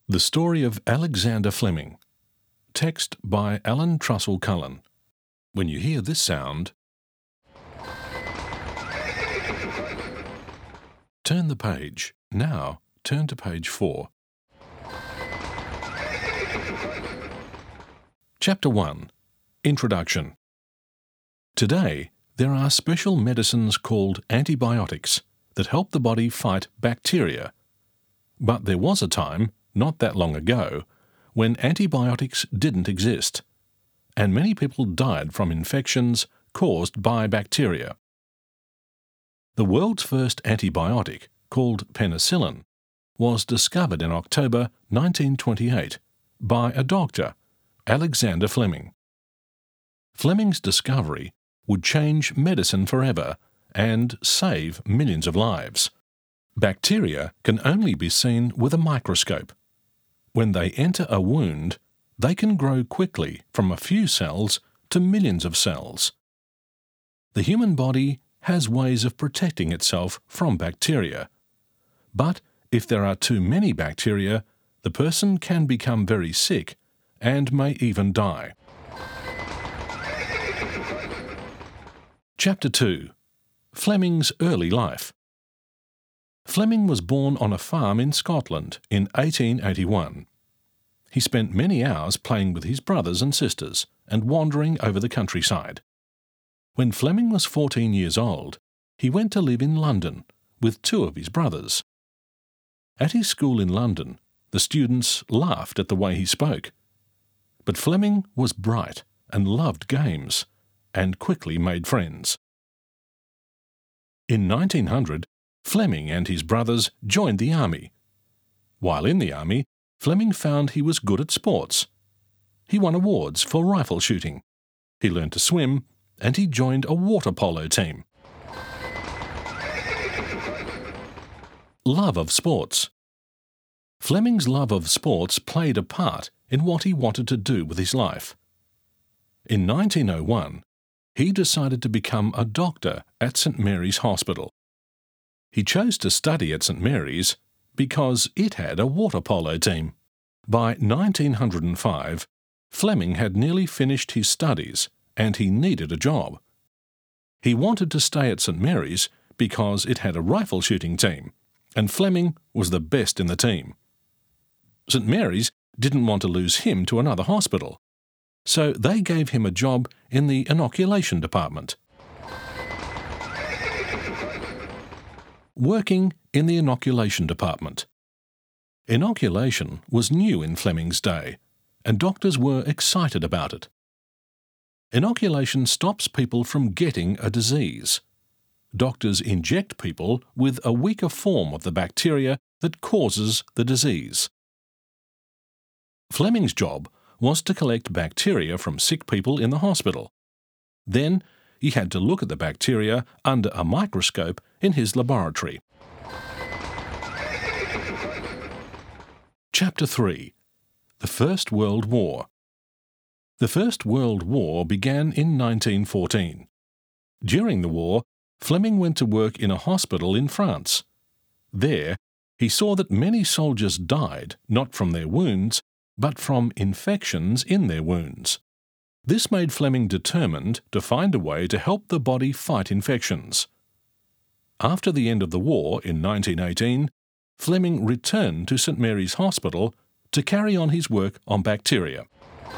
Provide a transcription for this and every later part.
The Story of Alexander Fleming. Text by Alan Trussell Cullen. When you hear this sound, turn the page. Now turn to page 4. Chapter 1. Introduction. Today, there are special medicines called antibiotics that help the body fight bacteria. But there was a time, not that long ago, when antibiotics didn't exist, and many people died from infections caused by bacteria. The world's first antibiotic, called penicillin, was discovered in October 1928 by a doctor, Alexander Fleming. Fleming's discovery would change medicine forever and save millions of lives. Bacteria can only be seen with a microscope. When they enter a wound, they can grow quickly from a few cells to millions of cells. The human body has ways of protecting itself from bacteria. But if there are too many bacteria, the person can become very sick and may even die. Chapter 2. Fleming's Early Life. Fleming was born on a farm in Scotland in 1881. He spent many hours playing with his brothers and sisters and wandering over the countryside. When Fleming was 14 years old, he went to live in London with 2 of his brothers. At his school in London, the students laughed at the way he spoke. But Fleming was bright and loved games, and quickly made friends. In 1900, Fleming and his brothers joined the army. While in the army, Fleming found he was good at sports. He won awards for rifle shooting. He learned to swim, and he joined a water polo team. Love of sports. Fleming's love of sports played a part in what he wanted to do with his life. In 1901, he decided to become a doctor at St. Mary's Hospital. He chose to study at St. Mary's because it had a water polo team. By 1905, Fleming had nearly finished his studies and he needed a job. He wanted to stay at St. Mary's because it had a rifle shooting team, and Fleming was the best in the team. St. Mary's didn't want to lose him to another hospital, so they gave him a job in the inoculation department. Working in the inoculation department. Inoculation was new in Fleming's day, and doctors were excited about it. Inoculation stops people from getting a disease. Doctors inject people with a weaker form of the bacteria that causes the disease. Fleming's job was to collect bacteria from sick people in the hospital. Then he had to look at the bacteria under a microscope in his laboratory. Chapter 3. The First World War. The First World War began in 1914. During the war, Fleming went to work in a hospital in France. There, he saw that many soldiers died not from their wounds, but from infections in their wounds. This made Fleming determined to find a way to help the body fight infections. After the end of the war in 1918, Fleming returned to St. Mary's Hospital to carry on his work on bacteria.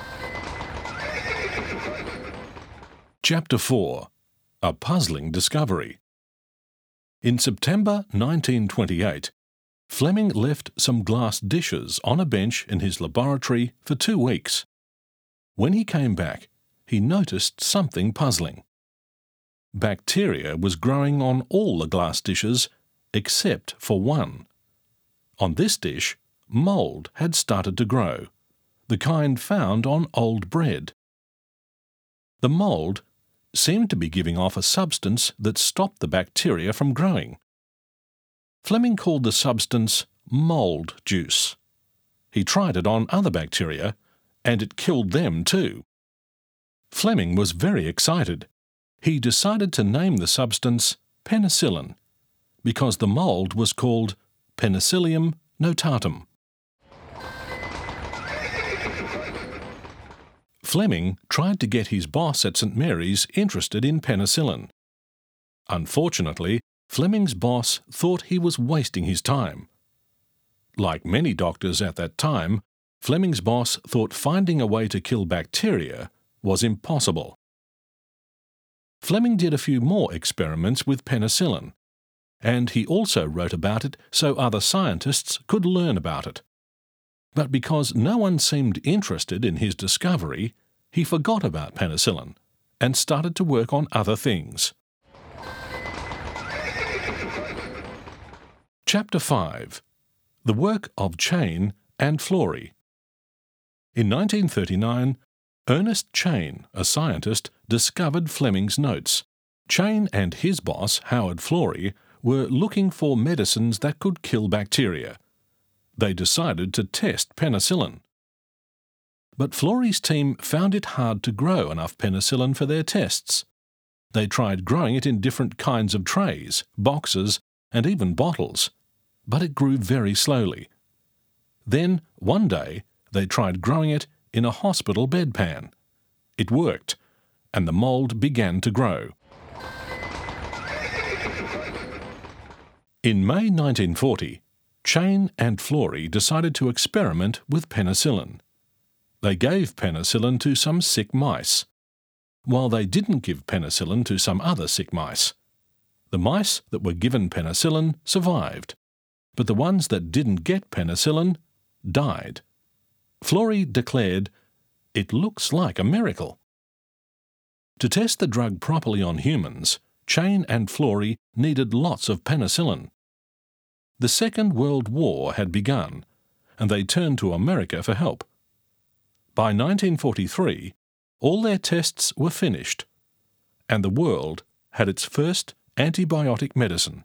Chapter 4. A Puzzling Discovery. In September 1928, Fleming left some glass dishes on a bench in his laboratory for 2 weeks. When he came back, he noticed something puzzling. Bacteria was growing on all the glass dishes except for one. On this dish, mould had started to grow, the kind found on old bread. The mould seemed to be giving off a substance that stopped the bacteria from growing. Fleming called the substance mould juice. He tried it on other bacteria, and it killed them too. Fleming was very excited. He decided to name the substance penicillin, because the mould was called Penicillium notatum. Fleming tried to get his boss at St Mary's interested in penicillin. Unfortunately, Fleming's boss thought he was wasting his time. Like many doctors at that time, Fleming's boss thought finding a way to kill bacteria was impossible. Fleming did a few more experiments with penicillin, and he also wrote about it so other scientists could learn about it. But because no one seemed interested in his discovery, he forgot about penicillin and started to work on other things. Chapter 5. The Work of Chain and Florey. In 1939, Ernest Chain, a scientist, discovered Fleming's notes. Chain and his boss, Howard Florey, were looking for medicines that could kill bacteria. They decided to test penicillin. But Florey's team found it hard to grow enough penicillin for their tests. They tried growing it in different kinds of trays, boxes, and even bottles, but it grew very slowly. Then, one day, they tried growing it in a hospital bedpan. It worked, and the mould began to grow. In May 1940, Chain and Florey decided to experiment with penicillin. They gave penicillin to some sick mice, while they didn't give penicillin to some other sick mice. The mice that were given penicillin survived, but the ones that didn't get penicillin died. Florey declared, "It looks like a miracle." To test the drug properly on humans, Chain and Florey needed lots of penicillin. The Second World War had begun, and they turned to America for help. By 1943, all their tests were finished, and the world had its first antibiotic medicine.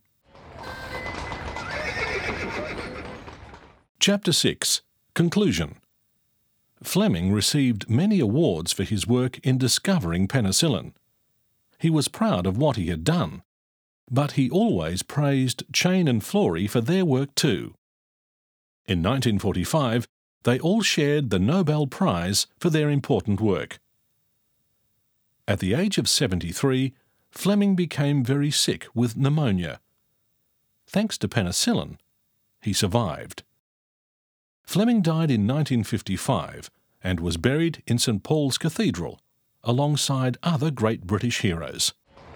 Chapter 6. Conclusion. Fleming received many awards for his work in discovering penicillin. He was proud of what he had done, but he always praised Chain and Florey for their work too. In 1945, they all shared the Nobel Prize for their important work. At the age of 73, Fleming became very sick with pneumonia. Thanks to penicillin, he survived. Fleming died in 1955 and was buried in St Paul's Cathedral, alongside other great British heroes.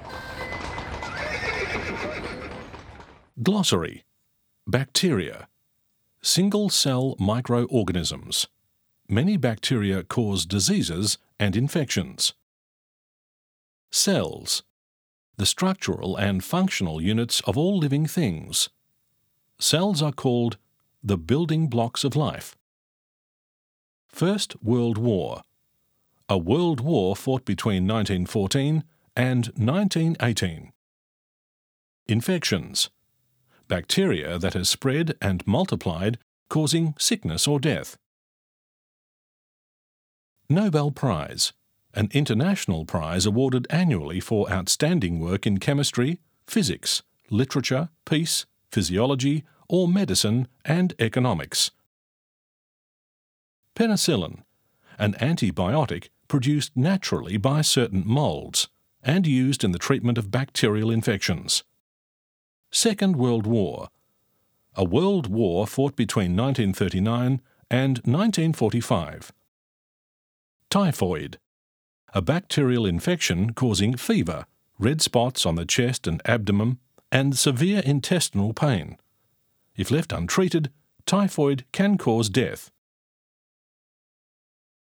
Glossary. Bacteria. Single-cell microorganisms. Many bacteria cause diseases and infections. Cells. The structural and functional units of all living things. Cells are called the building blocks of life. First World War. A world war fought between 1914 and 1918. Infections. Bacteria that has spread and multiplied, causing sickness or death. Nobel Prize. An international prize awarded annually for outstanding work in chemistry, physics, literature, peace, physiology, or medicine and economics. Penicillin. An antibiotic produced naturally by certain moulds and used in the treatment of bacterial infections. Second World War. A world war fought between 1939 and 1945. Typhoid. A bacterial infection causing fever, red spots on the chest and abdomen, and severe intestinal pain. If left untreated, typhoid can cause death.